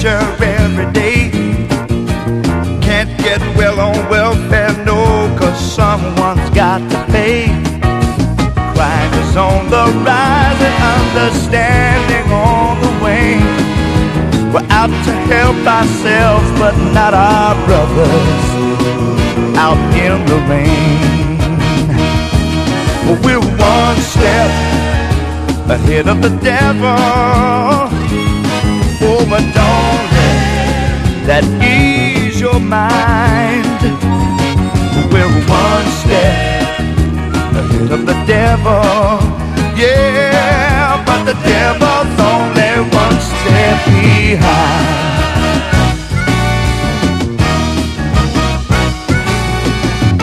pressure every day. Can't get well on welfare, no, 'cause someone's got to pay. Crime is on the rise and understanding on the wane. We're out to help ourselves, but not our brothers out in the rain. Well, we're one step ahead of the devil. Oh, but don't let that ease your mind. We're one step ahead of the devil. Yeah, but the devil's only one step behind.